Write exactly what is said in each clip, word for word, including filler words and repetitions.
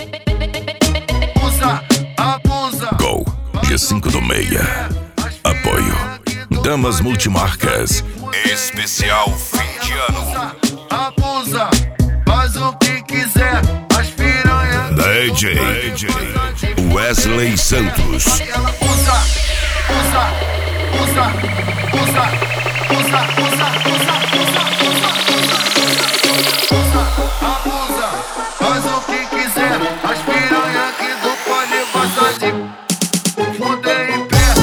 Usa, abusa. Go, G cinco do meia. Apoio Damas Multimarcas. Especial fim de ano. Abusa, faz o que quiser. As piranha D J Wesley Santos. ela usa, usa, usa, usa, usa, usa, usa, usa, usa, usa, abusa, faz o que quiser. As piranha aqui do pole gosta de fuder em pé.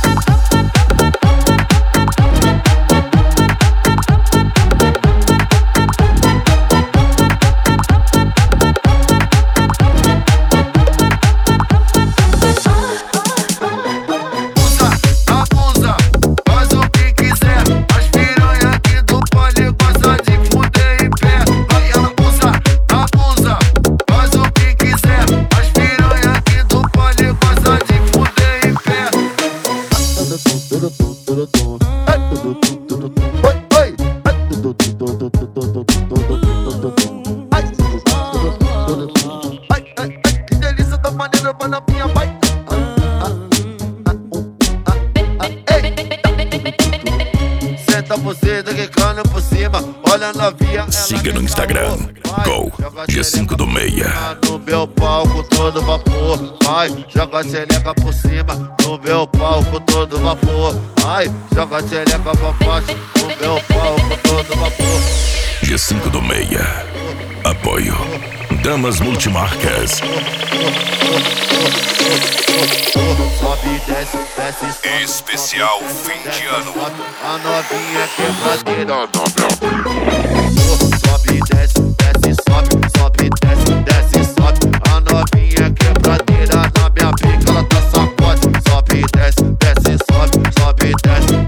Siga no Instagram, Go, G cinco do meia. No meu palco todo vapor, vai, joga a xereca por cima. No meu palco todo vapor, vai, joga a xereca pra baixo. No meu palco todo vapor. G cinco do meia. Apoio Damas Multimarcas. Sobe, desce, desce, sobe. Especial fim de ano. A novinha quebradeira. Sobe, desce, desce, sobe, sobe, desce, desce, sobe. A novinha quebradeira na minha pica, ela tá sacode. Sobe, desce, desce, sobe, sobe, desce,